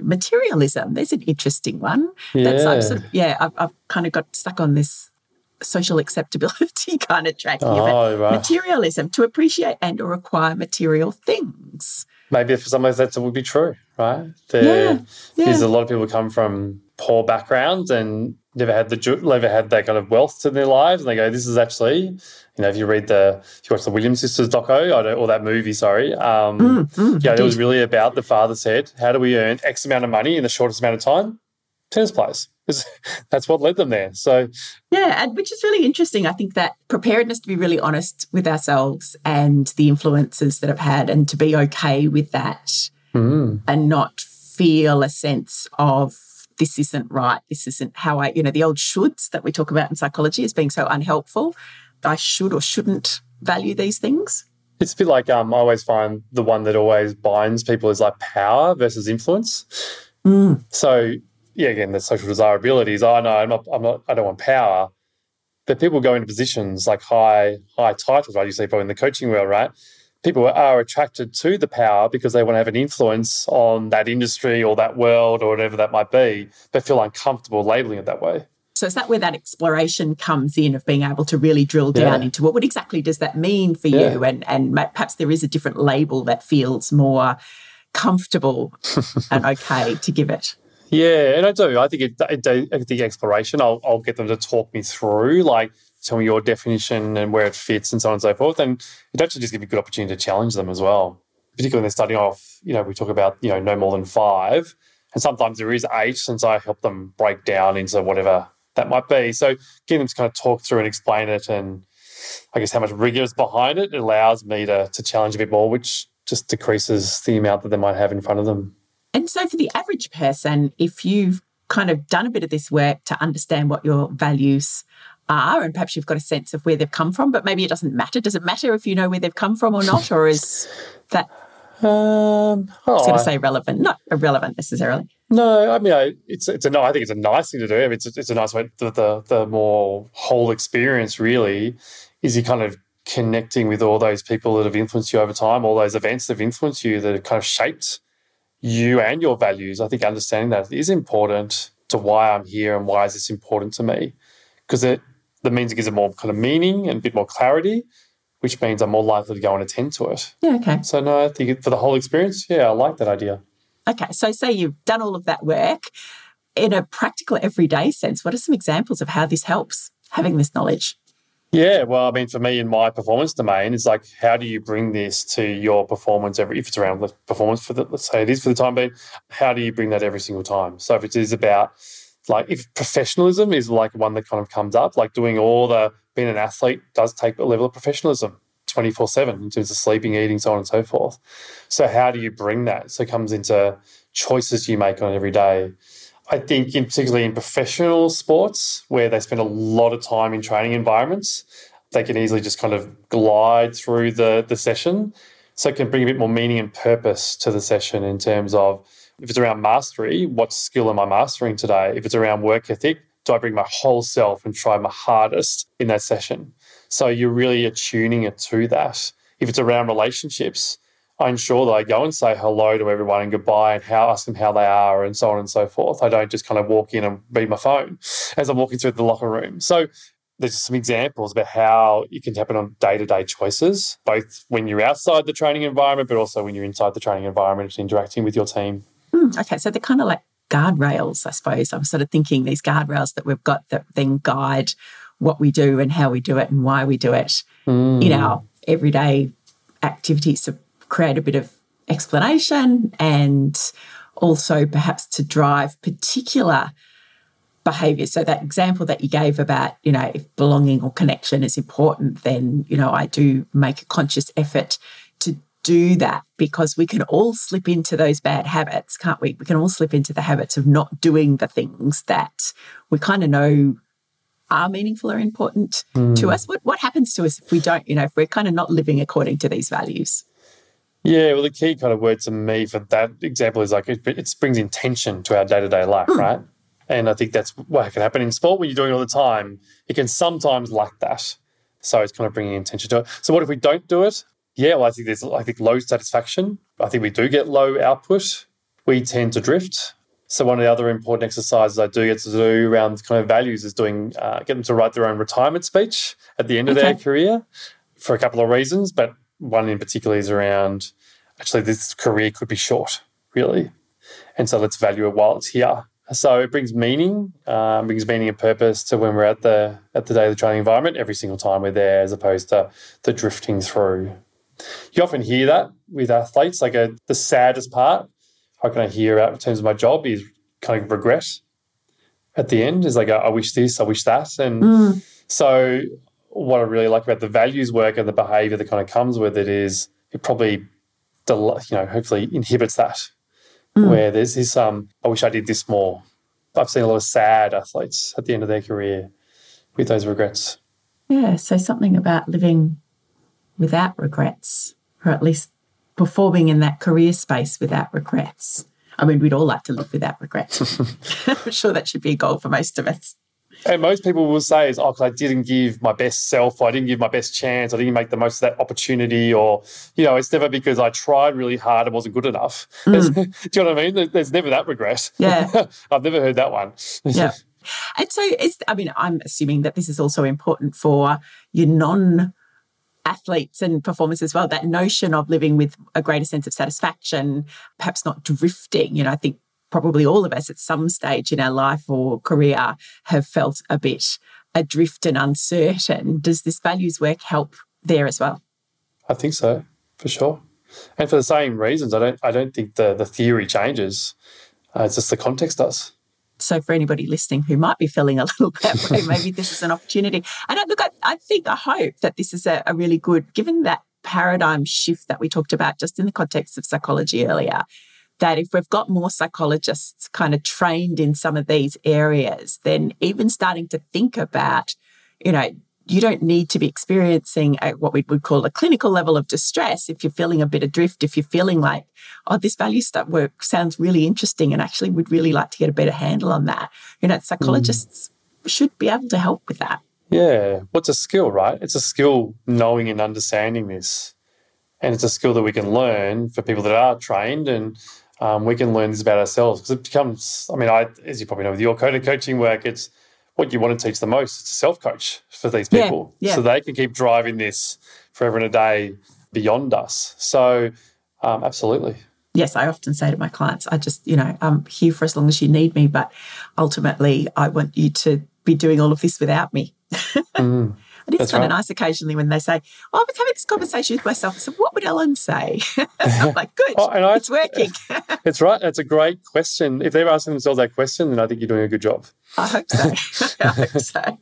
Materialism, there's an interesting one. Yeah. That's I've sort of, yeah, I've, I've kind of got stuck on this social acceptability kind of track here. Oh, but right. Materialism, to appreciate and or acquire material things. Maybe for some of us that would be true, right? There, Yeah, yeah. There's a lot of people who come from poor backgrounds and never had the ju- never had that kind of wealth to their lives, and they go, "This is actually," you know, if you read the, if you watch the Williams sisters doco, I don't, or that movie, sorry, um, Mm, mm, yeah, I it was did. really about the father said, "How do we earn X amount of money in the shortest amount of time? Tennis players." That's what led them there. So Yeah, and which is really interesting. I think that preparedness to be really honest with ourselves and the influences that have had, and to be okay with that, mm, and not feel a sense of this isn't right, this isn't how I, you know, the old shoulds that we talk about in psychology as being so unhelpful. I should or shouldn't value these things. it's a bit like um, I always find the one that always binds people is like power versus influence. Mm. So yeah, again, the social desirabilities. Oh no, I'm not. I'm not. I don't want power. But people go into positions like high, high titles, right? You see people in the coaching world, right? People are attracted to the power because they want to have an influence on that industry or that world or whatever that might be, but feel uncomfortable labeling it that way. So is that where that exploration comes in, of being able to really drill down Yeah. into what, what exactly does that mean for Yeah. you? And, and ma- perhaps there is a different label that feels more comfortable and okay to give it. Yeah, and I do. I think it, it, it, the exploration, I'll, I'll get them to talk me through, like, tell me your definition and where it fits and so on and so forth. And it actually just gives me a good opportunity to challenge them as well. Particularly when they're starting off, you know, we talk about, you know, no more than five. And sometimes there is eight, since I help them break down into whatever that might be. So getting them to kind of talk through and explain it, and I guess how much rigor is behind it, it allows me to, to challenge a bit more, which just decreases the amount that they might have in front of them. And so for the average person, if you've kind of done a bit of this work to understand what your values are, and perhaps you've got a sense of where they've come from, but maybe it doesn't matter. Does it matter if you know where they've come from or not? Or is that, Um, I was oh, going to say relevant, not irrelevant necessarily? No, I mean, I, it's it's a no. I think it's a nice thing to do. I mean, it's it's a nice way. The, the the more whole experience really is you kind of connecting with all those people that have influenced you over time, all those events that have influenced you, that have kind of shaped you and your values. I think understanding that is important to why I'm here and why is this important to me, because it that means it gives it more kind of meaning and a bit more clarity, which means I'm more likely to go and attend to it. Yeah, okay. So no, I think for the whole experience, yeah, I like that idea. Okay, so say you've done all of that work in a practical everyday sense. What are some examples of how this helps, having this knowledge? Yeah, well, I mean, for me in my performance domain, it's like, how do you bring this to your performance every, if it's around the performance for the, let's say it is for the time being, how do you bring that every single time? So if it is about, like, if professionalism is like one that kind of comes up, like doing all the, being an athlete does take a level of professionalism twenty-four seven in terms of sleeping, eating, so on and so forth. So how do you bring that? So it comes into choices you make on every day. I think in particularly in professional sports where they spend a lot of time in training environments, they can easily just kind of glide through the, the session. So it can bring a bit more meaning and purpose to the session in terms of, if it's around mastery, what skill am I mastering today? If it's around work ethic, do I bring my whole self and try my hardest in that session? So you're really attuning it to that. If it's around relationships, I ensure that I go and say hello to everyone and goodbye and how, ask them how they are and so on and so forth. I don't just kind of walk in and read my phone as I'm walking through the locker room. So there's some examples about how it can happen on day-to-day choices, both when you're outside the training environment, but also when you're inside the training environment and interacting with your team. Mm, okay, so they're kind of like guardrails, I suppose. I'm sort of thinking these guardrails that we've got that then guide what we do and how we do it and why we do it Mm. in our everyday activities, to create a bit of explanation and also perhaps to drive particular behaviours. So that example that you gave about, you know, if belonging or connection is important, then, you know, I do make a conscious effort to do that, because we can all slip into those bad habits, can't we? We can all slip into the habits of not doing the things that we kind of know are meaningful or important Mm. to us. What what happens to us if we don't, you know, if we're kind of not living according to these values? Yeah, well, the key kind of word to me for that example is like it, it brings intention to our day-to-day life, Mm. right? And I think that's what can happen in sport when you're doing it all the time. It can sometimes lack that. So it's kind of bringing intention to it. So what if we don't do it? Yeah, well, I think there's, I think low satisfaction. I think we do get low output. we tend to drift. So one of the other important exercises I do get to do around kind of values is doing uh, get them to write their own retirement speech at the end of Okay. their career for a couple of reasons, but one in particular is around actually this career could be short, really, and so let's value it while it's here. So it brings meaning, um, brings meaning and purpose to when we're at the at the daily training environment every single time we're there, as opposed to the drifting through. You often hear that with athletes, like a, the saddest part I can hear out in terms of my job is kind of regret at the end. Is like, I wish this, I wish that. And Mm. so what I really like about the values work and the behaviour that kind of comes with it is it probably, del- you know, hopefully inhibits that, Mm. where there's this, um, I wish I did this more. I've seen a lot of sad athletes at the end of their career with those regrets. Yeah, so something about living without regrets, or at least performing in that career space without regrets. I mean, we'd all like to live without regrets. I'm sure that should be a goal for most of us. And most people will say is, oh, because I didn't give my best self, or I didn't give my best chance, I didn't make the most of that opportunity, or, you know, it's never because I tried really hard and wasn't good enough. Mm. Do you know what I mean? There's never that regret. Yeah. I've never heard that one. Yeah. And so, is, I mean, I'm assuming that this is also important for your non athletes and performers as well, that notion of living with a greater sense of satisfaction, perhaps not drifting. You know, I think probably all of us at some stage in our life or career have felt a bit adrift and uncertain. Does this values work help there as well? I think so, for sure. And for the same reasons, I don't I don't think the, the theory changes. Uh, it's just the context does. So for anybody listening who might be feeling a little that way, maybe this is an opportunity. And I, look, I, I think, I hope that this is a, a really good, given that paradigm shift that we talked about just in the context of psychology earlier, that if we've got more psychologists kind of trained in some of these areas, then even starting to think about, you know, you don't need to be experiencing a, what we would call a clinical level of distress if you're feeling a bit adrift, if you're feeling like, oh, this value stuff work sounds really interesting and actually would really like to get a better handle on that. You know, psychologists mm. should be able to help with that. Yeah. What's a skill, right? It's a skill knowing and understanding this. And it's a skill that we can learn for people that are trained, and um, we can learn this about ourselves because it becomes, I mean, I, as you probably know, with your code of coaching work, it's what you want to teach the most. It's a self-coach for these people. Yeah, yeah. So they can keep driving this forever and a day beyond us. So um, absolutely. Yes, I often say to my clients, I just, you know, I'm here for as long as you need me, but ultimately I want you to be doing all of this without me. Mm, it is kind right. of nice occasionally when they say, oh, I was having this conversation with myself. I said, what would Ellen say? I'm like, good, oh, and I, it's working. It's right. That's a great question. If they're asking themselves that question, then I think you're doing a good job. I hope so. I hope so.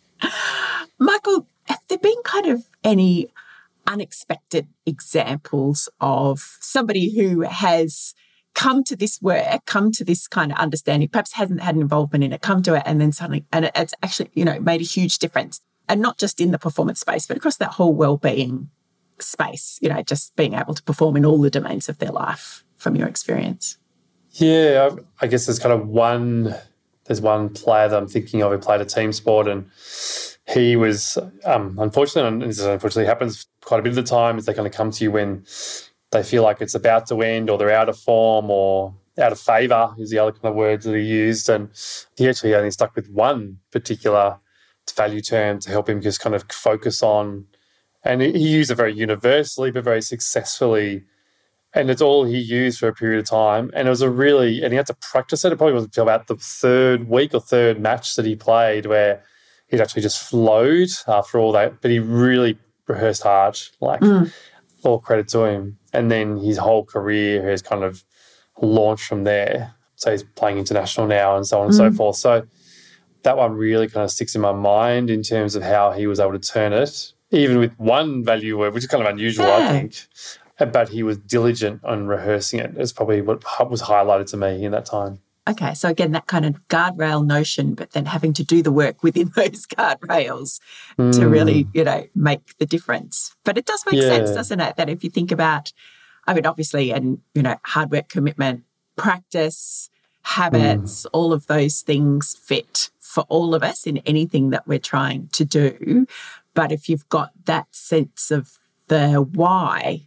Michael, have there been kind of any unexpected examples of somebody who has come to this work, come to this kind of understanding, perhaps hasn't had an involvement in it, come to it and then suddenly, and it's actually, you know, made a huge difference, and not just in the performance space, but across that whole well-being space, you know, just being able to perform in all the domains of their life from your experience? Yeah, I, I guess there's kind of one, there's one player that I'm thinking of who played a team sport, and he was, um, unfortunately, and this unfortunately happens quite a bit of the time, is they kind of come to you when they feel like it's about to end, or they're out of form, or out of favour is the other kind of words that he used. And he actually only stuck with one particular value term to help him just kind of focus on, and he used it very universally but very successfully, and it's all he used for a period of time. And it was a really, and he had to practice it. It probably wasn't until about the third week or third match that he played where he'd actually just flowed after all that, but he really rehearsed hard, like Mm. all credit to him. And then his whole career has kind of launched from there. So he's playing international now and so on and Mm. so forth. So that one really kind of sticks in my mind in terms of how he was able to turn it, even with one value word, which is kind of unusual, Yeah. I think. But he was diligent on rehearsing it. It's probably what was highlighted to me in that time. Okay, so again, that kind of guardrail notion, but then having to do the work within those guardrails Mm. to really, you know, make the difference. But it does make Yeah. sense, doesn't it? That if you think about, I mean, obviously, and, you know, hard work, commitment, practice, habits, mm. all of those things fit for all of us in anything that we're trying to do. But if you've got that sense of the why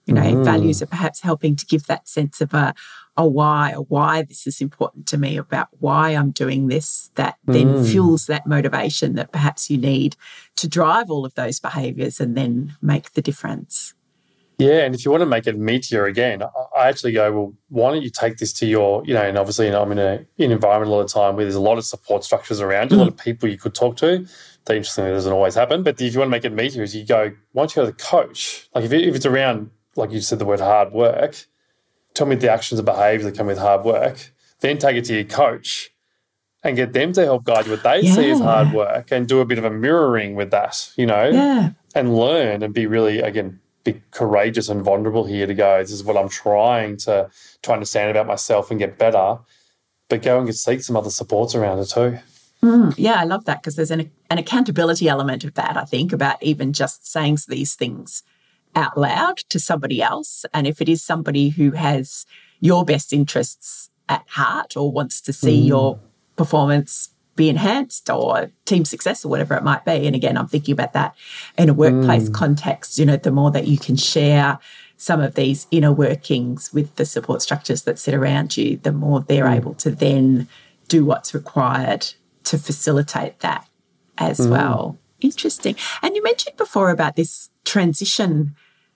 You know, Mm. values are perhaps helping to give that sense of a, a why, a why this is important to me, about why I'm doing this, that then Mm. fuels that motivation that perhaps you need to drive all of those behaviours and then make the difference. Yeah, and if you want to make it meatier again, I I actually go, well, why don't you take this to your, you know, and obviously, you know, I'm in a, an environment a lot of the time where there's a lot of support structures around you, Mm. a lot of people you could talk to. That interestingly doesn't always happen. But if you want to make it meatier, is you go, why don't you go to the coach? Like if, it, if it's around, like you said, the word hard work, tell me the actions and behaviours that come with hard work, then take it to your coach and get them to help guide you what they Yeah. see as hard work and do a bit of a mirroring with that, you know, Yeah. and learn and be really, again, be courageous and vulnerable here to go, this is what I'm trying to, to understand about myself and get better, but go and get, seek some other supports around it too. Mm, yeah, I love that because there's an, an accountability element of that, I think, about even just saying these things out loud to somebody else. And if it is somebody who has your best interests at heart or wants to see Mm. your performance be enhanced or team success or whatever it might be. And again, I'm thinking about that in a workplace Mm. context, you know, the more that you can share some of these inner workings with the support structures that sit around you, the more they're Mm. able to then do what's required to facilitate that as Mm. well. Interesting. And you mentioned before about this transition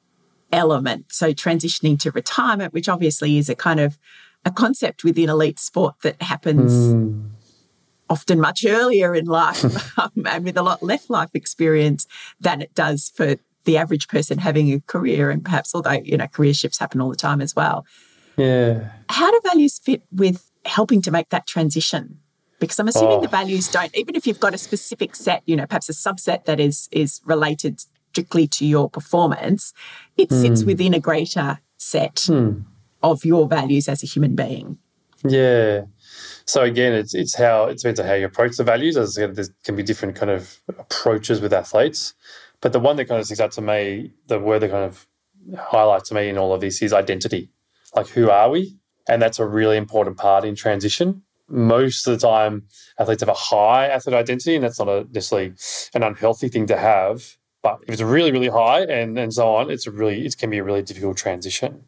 element, so transitioning to retirement, which obviously is a kind of a concept within elite sport that happens Mm. often much earlier in life um, and with a lot less life experience than it does for the average person having a career, and perhaps, although, you know, career shifts happen all the time as well. Yeah. How do values fit with helping to make that transition? Because I'm assuming Oh. the values don't, even if you've got a specific set, you know, perhaps a subset that is is related strictly to your performance, it sits Mm. within a greater set Mm. of your values as a human being. Yeah. So again, it's it's how it depends on how you approach the values. As I said, there can be different kind of approaches with athletes, but the one that kind of sticks out to me, the word that kind of highlights to me in all of this is identity. Like, who are we? And that's a really important part in transition. Most of the time, athletes have a high athlete identity, and that's not a, necessarily an unhealthy thing to have. But if it's really, really high and and so on, it's a really it can be a really difficult transition.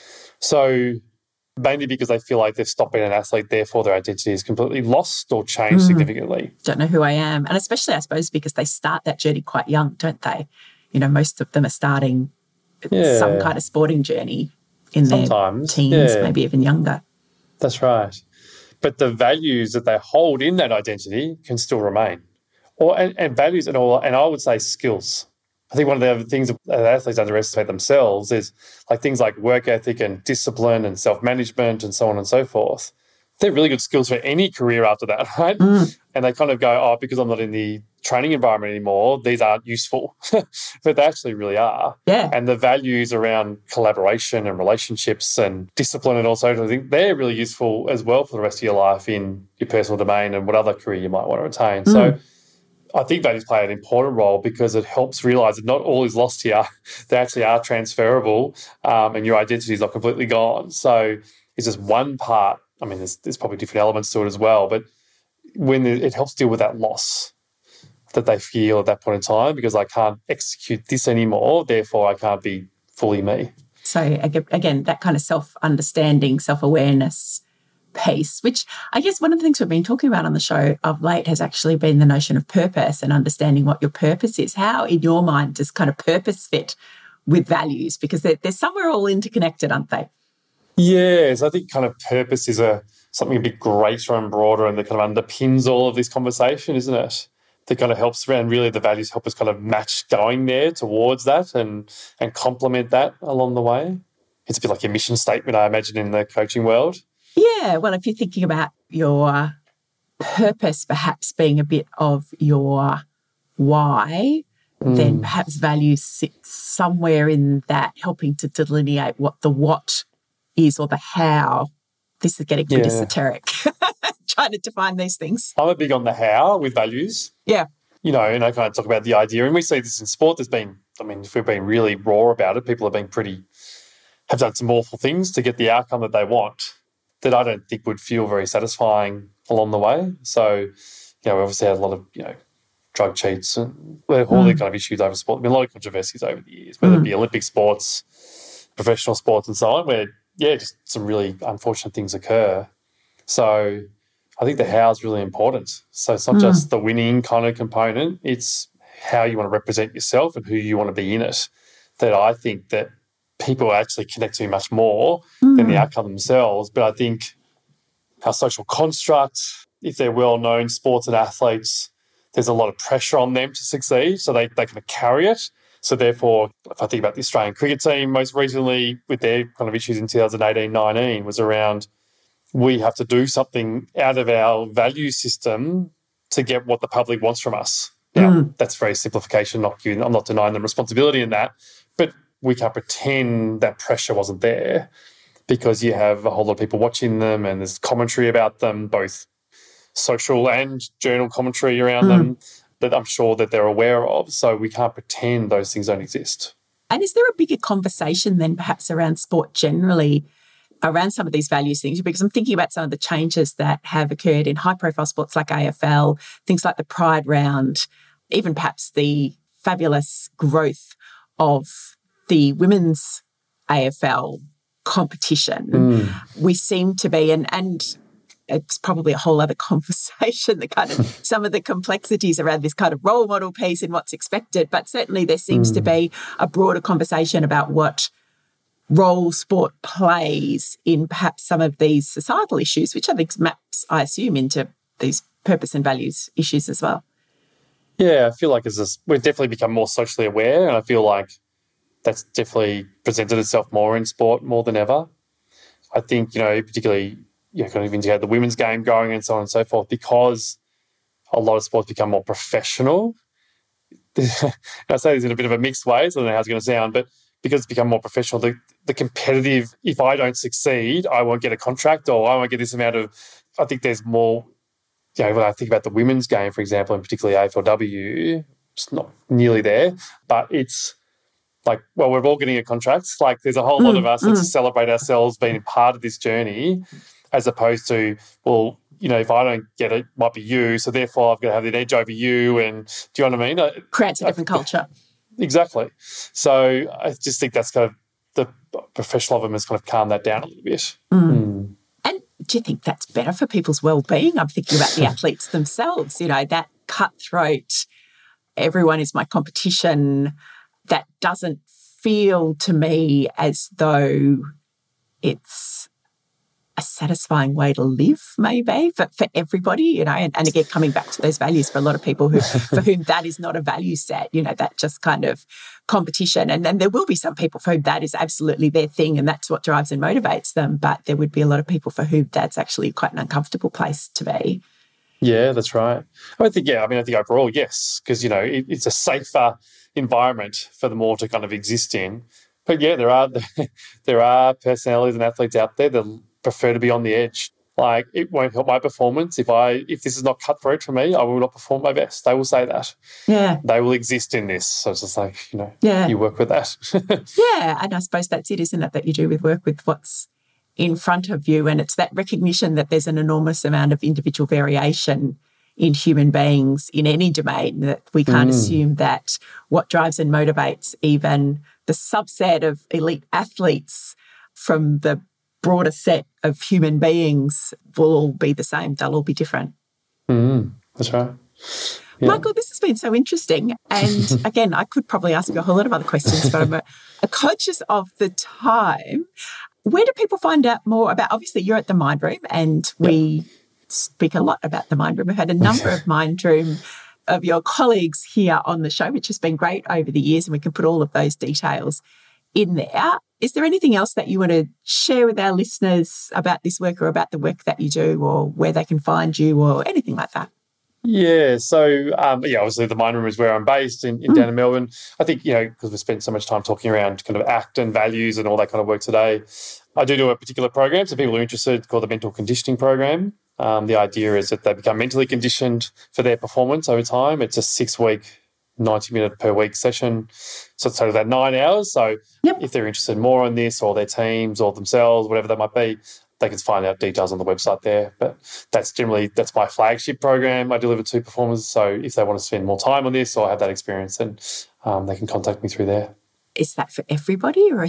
So mainly because they feel like they've stopped being an athlete, therefore their identity is completely lost or changed Mm. significantly. Don't know who I am. And especially, I suppose, because they start that journey quite young, don't they? You know, most of them are starting Yeah. some kind of sporting journey in Sometimes, their teens, yeah. maybe even younger. That's right. But the values that they hold in that identity can still remain. Or and, and values and all, and I would say skills. I think one of the other things that athletes underestimate themselves is like things like work ethic and discipline and self-management and so on and so forth. They're really good skills for any career after that, right? Mm. And they kind of go, oh, because I'm not in the training environment anymore, these aren't useful. But they actually really are. Yeah. And the values around collaboration and relationships and discipline and also, I think they're really useful as well for the rest of your life in your personal domain and what other career you might want to attain. Mm. So I think values play an important role because it helps realise that not all is lost here. They actually are transferable, um, and your identity is not completely gone. So it's just one part. I mean, there's, there's probably different elements to it as well, but when it, it helps deal with that loss that they feel at that point in time, because I can't execute this anymore, therefore I can't be fully me. So ag- again, that kind of self-understanding, self-awareness piece, which I guess one of the things we've been talking about on the show of late has actually been the notion of purpose and understanding what your purpose is. How, in your mind, does kind of purpose fit with values? Because they're, they're somewhere all interconnected, aren't they? Yes, I think kind of purpose is a something a bit greater and broader and that kind of underpins all of this conversation, isn't it? That kind of helps, and really the values help us kind of match going there towards that and and complement that along the way. It's a bit like your mission statement, I imagine, in the coaching world. Yeah, well, if you're thinking about your purpose perhaps being a bit of your why, mm. then perhaps values sit somewhere in that, helping to delineate what the what is or the how. This is getting pretty yeah. esoteric, trying to define these things. I'm a big on the how with values. Yeah. You know, and I kind of talk about the idea, and we see this in sport. There's been, I mean, if we're being really raw about it, people have been pretty, have done some awful things to get the outcome that they want that I don't think would feel very satisfying along the way. So, you know, we obviously had a lot of, you know, drug cheats and all mm. the kind of issues over sport. There's been a lot of controversies over the years, whether mm. it be Olympic sports, professional sports and so on, where, yeah, just some really unfortunate things occur. So I think the how is really important. So it's not mm. just the winning kind of component, it's how you want to represent yourself and who you want to be in it, that I think that people actually connect to much more mm. than the outcome themselves. But I think our social construct, if they're well-known sports and athletes, there's a lot of pressure on them to succeed, so they, they kind of carry it. So therefore, if I think about the Australian cricket team most recently with their kind of issues in two thousand eighteen nineteen was around, we have to do something out of our value system to get what the public wants from us. Now, mm. that's very simplification. Not you, I'm not denying them responsibility in that, but we can't pretend that pressure wasn't there, because you have a whole lot of people watching them and there's commentary about them, both social and journal commentary around mm. them that I'm sure that they're aware of. So we can't pretend those things don't exist. And is there a bigger conversation then perhaps around sport generally, around some of these values things? Because I'm thinking about some of the changes that have occurred in high-profile sports like A F L, things like the Pride Round, even perhaps the fabulous growth of the women's A F L competition. Mm. We seem to be, and and it's probably a whole other conversation, the kind of some of the complexities around this kind of role model piece and what's expected, but certainly there seems mm. to be a broader conversation about what role sport plays in perhaps some of these societal issues, which I think maps, I assume, into these purpose and values issues as well. Yeah, I feel like as this, we've definitely become more socially aware, and I feel like that's definitely presented itself more in sport more than ever. I think, you know, particularly, you know, kind of even had the women's game going and so on and so forth, because a lot of sports become more professional. I say this in a bit of a mixed way, so I don't know how it's going to sound, but because it's become more professional, the, the competitive, if I don't succeed, I won't get a contract or I won't get this amount of, I think there's more, you know, when I think about the women's game, for example, and particularly A F L W, it's not nearly there, but it's like, well, we're all getting a contract. Like there's a whole mm, lot of us mm. that celebrate ourselves being part of this journey, as opposed to, well, you know, if I don't get it, it might be you, so therefore I've got to have an edge over you. And do you know what I mean? Creates a different I, culture. Exactly. So I just think that's kind of the professional of them has kind of calmed that down a little bit. Mm. Mm. And do you think that's better for people's well-being? I'm thinking about the athletes themselves, you know, that cutthroat, everyone is my competition, that doesn't feel to me as though it's a satisfying way to live, maybe, for, for everybody, you know, and, and again, coming back to those values for a lot of people who for whom that is not a value set, you know, that just kind of competition. And then there will be some people for whom that is absolutely their thing and that's what drives and motivates them. But there would be a lot of people for whom that's actually quite an uncomfortable place to be. Yeah, that's right. I think, yeah, I mean, I think overall, yes, because, you know, it, it's a safer environment for them all to kind of exist in. But, yeah, there are there are personalities and athletes out there that prefer to be on the edge. Like, it won't help my performance. If I if this is not cutthroat for me, I will not perform my best. They will say that. Yeah. They will exist in this. So it's just like, you know, yeah. you work with that. Yeah, and I suppose that's it, isn't it, that you do with work with what's in front of you, and it's that recognition that there's an enormous amount of individual variation in human beings in any domain, that we can't mm. assume that what drives and motivates even the subset of elite athletes from the broader set of human beings will all be the same. They'll all be different. Mm, that's right. Yeah. Michael, this has been so interesting. And again, I could probably ask you a whole lot of other questions, but I'm a, a conscious of the time. Where do people find out more about, obviously you're at the Mind Room and we yep. speak a lot about the Mind Room. We've had a number of Mind Room of your colleagues here on the show, which has been great over the years, and we can put all of those details in there. Is there anything else that you want to share with our listeners about this work or about the work that you do, or where they can find you or anything like that? Yeah, so, um, yeah, obviously the Mind Room is where I'm based in, in mm. down in Melbourne. I think, you know, because we've spent so much time talking around kind of ACT and values and all that kind of work today, I do do a particular program. So people who are interested, called the Mental Conditioning Program. Um, the idea is that they become mentally conditioned for their performance over time. It's a six-week, ninety-minute per week session. So it's sort of that nine hours. So yep. if they're interested more in this, or their teams or themselves, whatever that might be, they can find out details on the website there. But that's generally, that's my flagship program I deliver to performers. So if they want to spend more time on this or have that experience, then um, they can contact me through there. Is that for everybody, or is it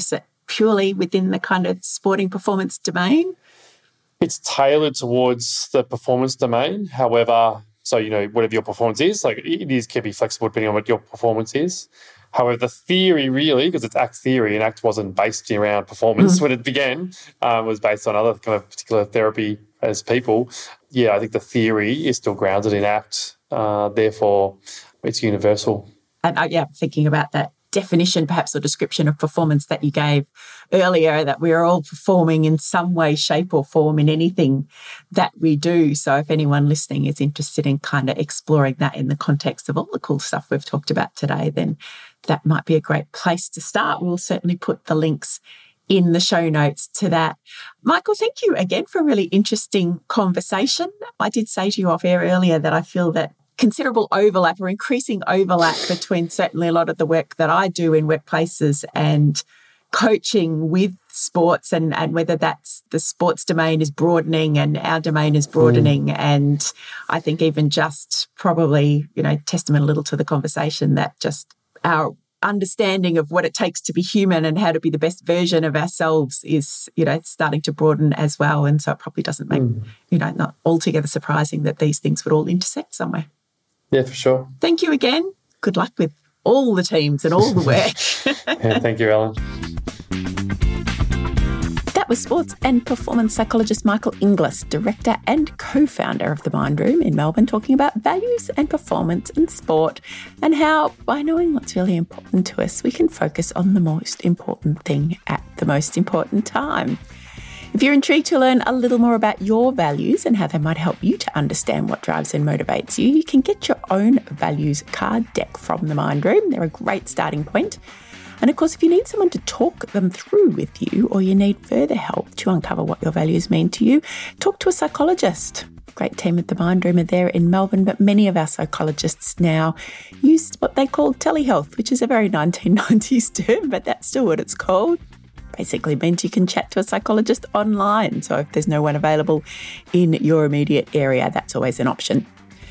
purely within the kind of sporting performance domain? It's tailored towards the performance domain. However, so, you know, whatever your performance is, like it is can be flexible depending on what your performance is. However, the theory really, because it's ACT theory, and ACT wasn't based around performance mm. when it began, um, was based on other kind of particular therapy as people. Yeah, I think the theory is still grounded in ACT. Uh, therefore, it's universal. And uh, yeah, thinking about that definition perhaps or description of performance that you gave earlier, that we're all performing in some way, shape or form in anything that we do. So if anyone listening is interested in kind of exploring that in the context of all the cool stuff we've talked about today, then that might be a great place to start. We'll certainly put the links in the show notes to that. Michael, thank you again for a really interesting conversation. I did say to you off air earlier that I feel that considerable overlap or increasing overlap between certainly a lot of the work that I do in workplaces and coaching with sports, and, and whether that's the sports domain is broadening and our domain is broadening. Mm. And I think even just probably, you know, testament a little to the conversation that just our understanding of what it takes to be human and how to be the best version of ourselves is, you know, starting to broaden as well. And so it probably doesn't make, mm. you know, not altogether surprising that these things would all intersect somewhere. Yeah, for sure. Thank you again. Good luck with all the teams and all the work. Yeah, thank you, Ellen. That was sports and performance psychologist Michael Inglis, director and co-founder of The Mind Room in Melbourne, talking about values and performance in sport and how, by knowing what's really important to us, we can focus on the most important thing at the most important time. If you're intrigued to learn a little more about your values and how they might help you to understand what drives and motivates you, you can get your own values card deck from The Mind Room. They're a great starting point. And of course, if you need someone to talk them through with you, or you need further help to uncover what your values mean to you, talk to a psychologist. Great team at The Mind Room are there in Melbourne, but many of our psychologists now use what they call telehealth, which is a very nineteen nineties term, but that's still what it's called. Basically means you can chat to a psychologist online. So if there's no one available in your immediate area, that's always an option.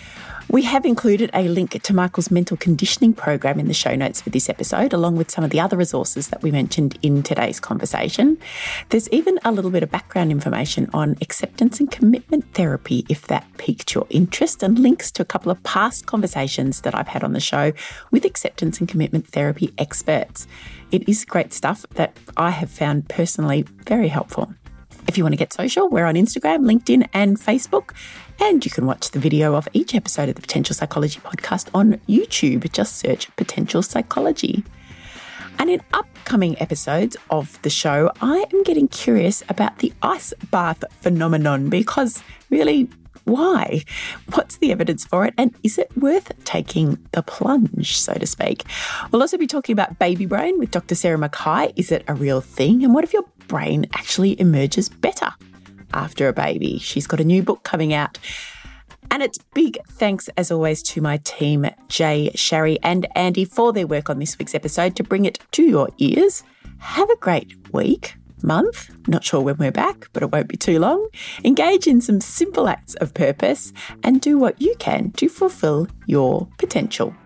We have included a link to Michael's mental conditioning program in the show notes for this episode, along with some of the other resources that we mentioned in today's conversation. There's even a little bit of background information on acceptance and commitment therapy, if that piqued your interest, and links to a couple of past conversations that I've had on the show with acceptance and commitment therapy experts. It is great stuff that I have found personally very helpful. If you want to get social, we're on Instagram, LinkedIn and Facebook. And you can watch the video of each episode of the Potential Psychology podcast on YouTube. Just search Potential Psychology. And in upcoming episodes of the show, I am getting curious about the ice bath phenomenon, because really, why? What's the evidence for it? And is it worth taking the plunge, so to speak? We'll also be talking about baby brain with Doctor Sarah Mackay. Is it a real thing? And what if your brain actually emerges better after a baby? She's got a new book coming out. And it's big thanks, as always, to my team, Jay, Shari and Andy, for their work on this week's episode to bring it to your ears. Have a great week, month, not sure when we're back, but it won't be too long. Engage in some simple acts of purpose and do what you can to fulfill your potential.